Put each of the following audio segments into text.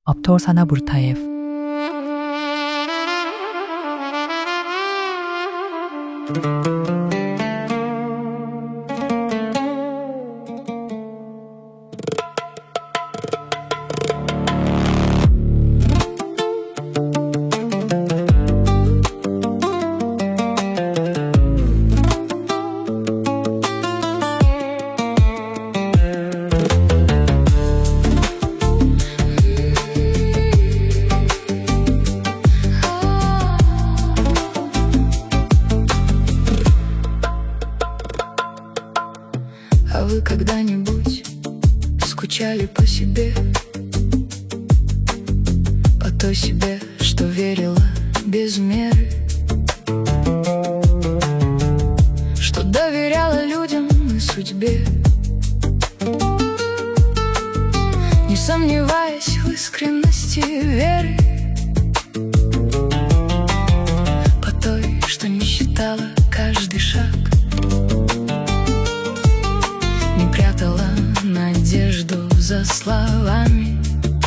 Aptor Sana Burtayev. А вы когда-нибудь скучали по себе? По той себе, что верила без меры, что доверяла людям и судьбе, не сомневаясь в искренности веры, по той, что не считала каждый шаг, не прятала надежду за словами,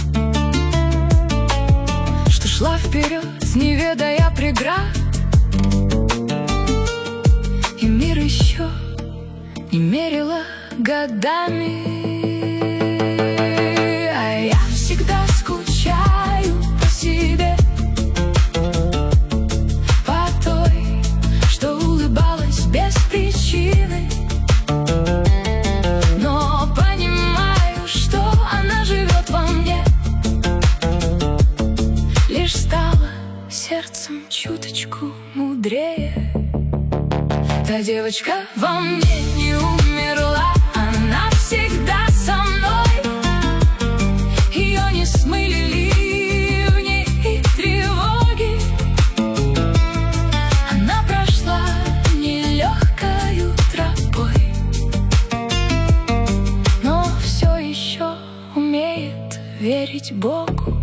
что шла вперед, не ведая преград, и мир еще не мерила годами. А я всегда скучаю по себе, по той, что улыбалась без причины, сердцем чуточку мудрее. Та девочка во мне не умерла, она всегда со мной. Ее не смыли ливни и тревоги, она прошла нелегкою тропой, но все еще умеет верить Богу.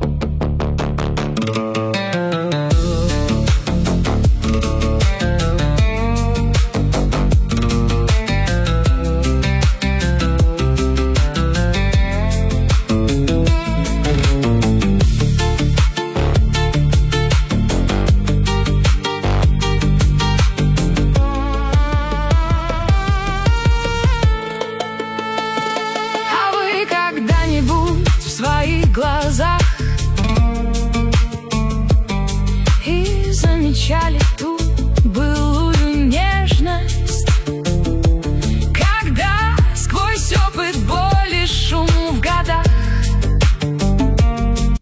Когда-нибудь в своих глазах и замечали